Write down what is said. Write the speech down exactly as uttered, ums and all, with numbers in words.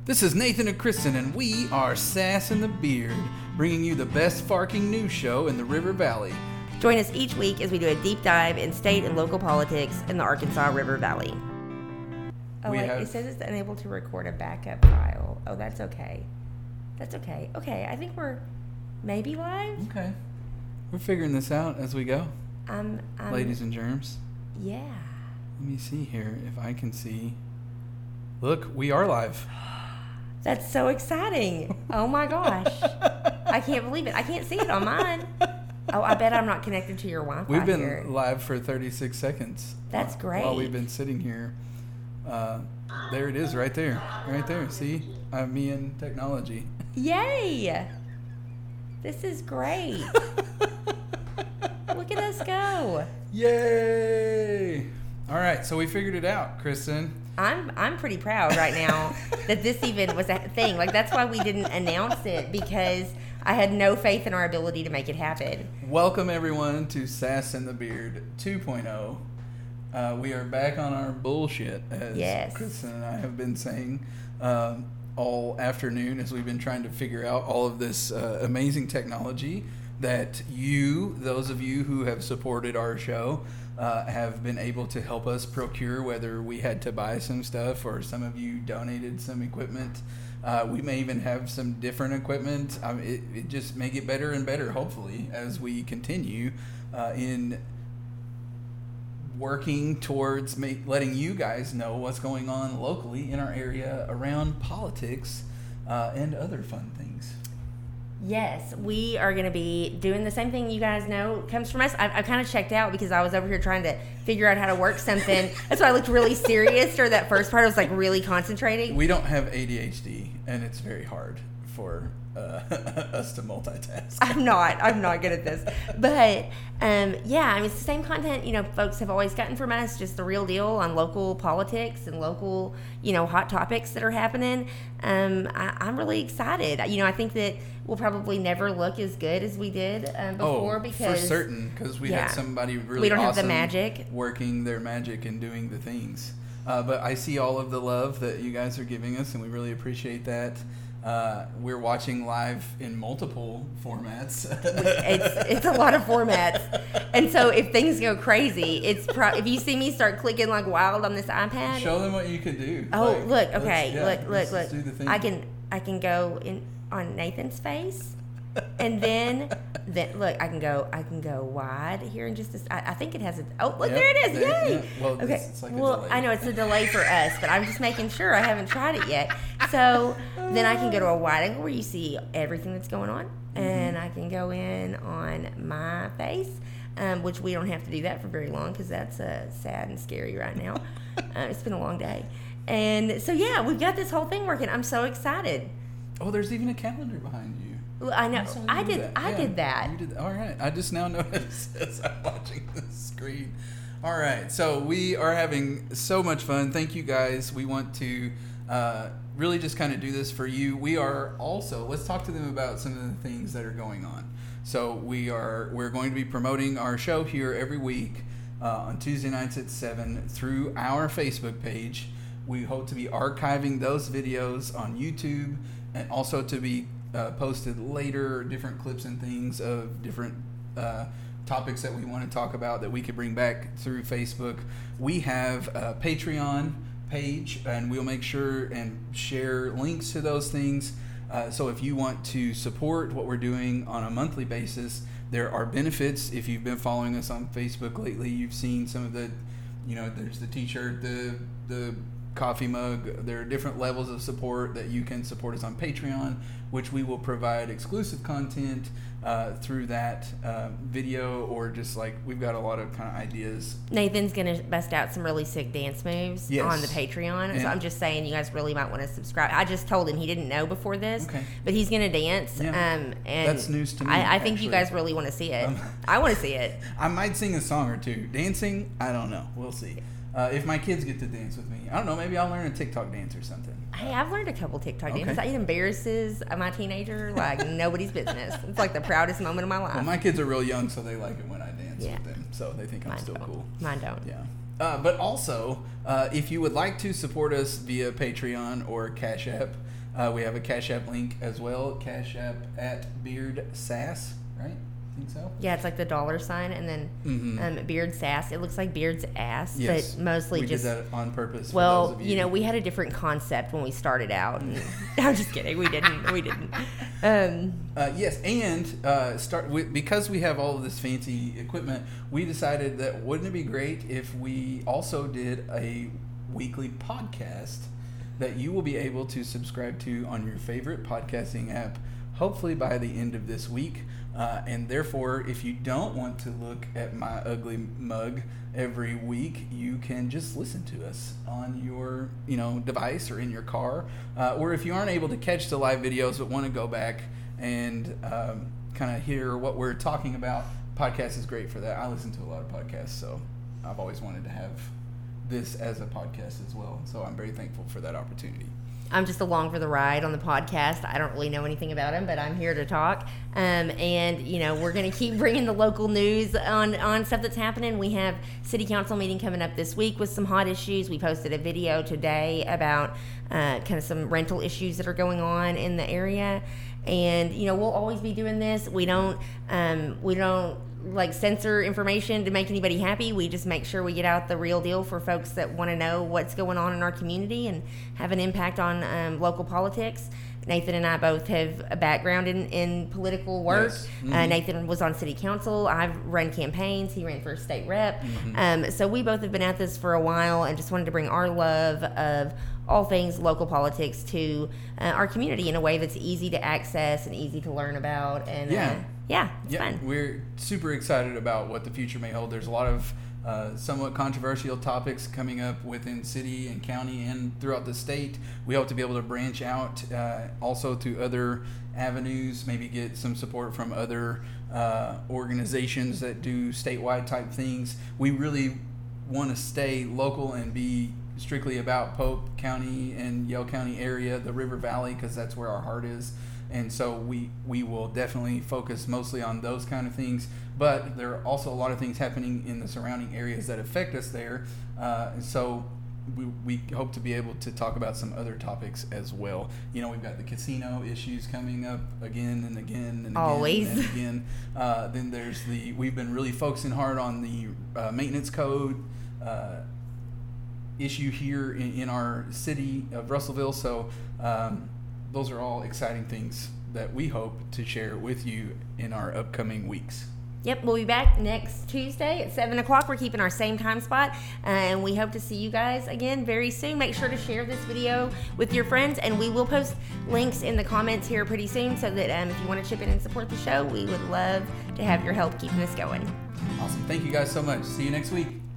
This is Nathan and Kristen, and we are Sass and the Beard, bringing you the best farking news show in the River Valley. Join us each week as we do a deep dive in state and local politics in the Arkansas River Valley. Oh, We wait, have- it says it's unable to record a backup file. Oh, that's okay. That's okay. Okay, I think we're maybe live. Okay. We're figuring this out as we go, Um, um ladies and germs. Yeah. Let me see here if I can see. Look, we are live. That's so exciting. Oh my gosh. I can't believe it. I can't see it on mine. Oh, I bet I'm not connected to your Wi-Fi We've been here. live for thirty-six seconds. That's uh, great. While we've been sitting here. Uh, there it is right there. Right there. See? Uh, me and technology. Yay! This is great. Look at us go. Yay! All right, so we figured it out, Kristen. I'm I'm pretty proud right now that this even was a thing. Like, that's why we didn't announce it, because I had no faith in our ability to make it happen. Welcome, everyone, to Sass and the Beard two point oh. Uh, we are back on our bullshit, as Yes. Kristen and I have been saying um, all afternoon as we've been trying to figure out all of this uh, amazing technology that you, those of you who have supported our show, uh, have been able to help us procure, whether we had to buy some stuff or some of you donated some equipment. Uh, we may even have some different equipment. I mean, it, it just may get better and better, hopefully, as we continue uh, in working towards make, letting you guys know what's going on locally in our area around politics uh, and other fun things. Yes, we are going to be doing the same thing you guys know comes from us. I, I kind of checked out because I was over here trying to figure out how to work something. That's why I looked really serious during that first part. I was like really concentrating. We don't have A D H D, and it's very hard for uh, us to multitask. I'm not. I'm not good at this. But, um, yeah, I mean, it's the same content, you know, folks have always gotten from us, just the real deal on local politics and local, you know, hot topics that are happening. Um, I, I'm really excited. You know, I think that we'll probably never look as good as we did um, before oh, because... for certain, because we yeah, had somebody really we don't awesome have the magic. working their magic and doing the things. Uh, but I see all of the love that you guys are giving us, and we really appreciate that. Uh, we're watching live in multiple formats. it's it's a lot of formats, and so if things go crazy, it's pro- if you see me start clicking like wild on this iPad. Show them what you could do. Oh, Like, look, let's- okay, yeah, look, look, let's look. just do the thing. I can I can go in on Nathan's face, and then then look, I can go I can go wide here in just a, I, I think it has a oh look Yep, there it is, there- yay! yeah. Well, okay, it's- it's like a well delay. I know it's a delay for us, but I'm just making sure. I haven't tried it yet, so then I can go to a wide angle where you see everything that's going on, Mm-hmm. and I can go in on my face. Um, which we don't have to do that for very long because that's uh, sad and scary right now. uh, it's been a long day. And so, yeah, we've got this whole thing working. I'm so excited. Oh, there's even a calendar behind you. Well, I know. I saw you I do did. that. I Yeah, did that. You did that. All right. I just now noticed as I'm watching the screen. All right. So we are having so much fun. Thank you guys. We want to uh, really just kind of do this for you. We are also, let's talk to them about some of the things that are going on. So we are, we're going to be promoting our show here every week uh, on Tuesday nights at seven through our Facebook page. We hope to be archiving those videos on YouTube and also to be uh, posted later, different clips and things of different uh, topics that we want to talk about that we could bring back through Facebook. We have a Patreon page, and we'll make sure and share links to those things. Uh, so if you want to support what we're doing on a monthly basis, there are benefits. If you've been following us on Facebook lately, you've seen some of the, you know, there's the t-shirt, the the coffee mug. There are different levels of support that you can support us on Patreon, which we will provide exclusive content uh, through that uh, video, or just like we've got a lot of kind of ideas. Nathan's going to bust out some really sick dance moves Yes. on the Patreon. And- so I'm just saying you guys really might want to subscribe. I just told him he didn't know before this, Okay. but he's going to dance. Yeah. Um, and That's news to me, I, I think actually. you guys really want to see it. Um, I want to see it. I might sing a song or two. Dancing, I don't know. We'll see. Uh, if my kids get to dance with me, I don't know. Maybe I'll learn a TikTok dance or something. Hey, I've learned a couple TikTok Okay. dances. It embarrasses my teenager like nobody's business. It's like the proudest moment of my life. Well, my kids are real young, so they like it when I dance Yeah. with them. So they think I'm Mine still don't. cool. Mine don't. Yeah. Uh, but also, uh, if you would like to support us via Patreon or Cash App, uh, we have a Cash App link as well. Cash App at Beard Sass, right? I think so. Yeah, it's like the dollar sign and then mm-hmm. um, Beard Sass. It looks like Beard's ass, yes, but mostly we just. We did that on purpose. For well, those of you. you know, we had a different concept when we started out. And, I'm just kidding. We didn't. We didn't. Um, uh, yes, and uh, start we, because we have all of this fancy equipment. We decided that wouldn't it be great if we also did a weekly podcast that you will be able to subscribe to on your favorite podcasting app, hopefully by the end of this week. Uh, and therefore, if you don't want to look at my ugly mug every week, you can just listen to us on your, you know, device or in your car. Uh, or if you aren't able to catch the live videos but want to go back and um, kind of hear what we're talking about, podcast is great for that. I listen to a lot of podcasts, so I've always wanted to have this as a podcast as well. So I'm very thankful for that opportunity. I'm just along for the ride on the podcast. I don't really know anything about him, but I'm here to talk. Um, and, you know, we're going to keep bringing the local news on, on stuff that's happening. We have city council meeting coming up this week with some hot issues. We posted a video today about uh, kind of some rental issues that are going on in the area. And, you know, we'll always be doing this. We don't, um, we don't, like censor information to make anybody happy. We just make sure we get out the real deal for folks that want to know what's going on in our community and have an impact on um, local politics. Nathan and I both have a background in, in political work. Yes. Mm-hmm. Uh, Nathan was on city council. I've run campaigns. He ran for state rep. Mm-hmm. Um, so we both have been at this for a while and just wanted to bring our love of all things local politics to uh, our community in a way that's easy to access and easy to learn about. And yeah, uh, yeah, it's yeah, fun. We're super excited about what the future may hold. There's a lot of uh, somewhat controversial topics coming up within city and county and throughout the state. We hope to be able to branch out uh, also to other avenues, maybe get some support from other uh, organizations that do statewide type things. We really want to stay local and be strictly about Pope County and Yale County area, the River Valley, because that's where our heart is. And so we, we will definitely focus mostly on those kind of things. But there are also a lot of things happening in the surrounding areas that affect us there. Uh, and so we, we hope to be able to talk about some other topics as well. You know, we've got the casino issues coming up again and again and again Always. and again. Uh, then there's the, we've been really focusing hard on the uh, maintenance code uh, issue here in, in our city of Russellville. So um, those are all exciting things that we hope to share with you in our upcoming weeks. Yep, we'll be back next Tuesday at seven o'clock. We're keeping our same time spot, uh, and we hope to see you guys again very soon. Make sure to share this video with your friends, and we will post links in the comments here pretty soon so that um, if you want to chip in and support the show, we would love to have your help keeping this going. Awesome. Thank you guys so much. See you next week.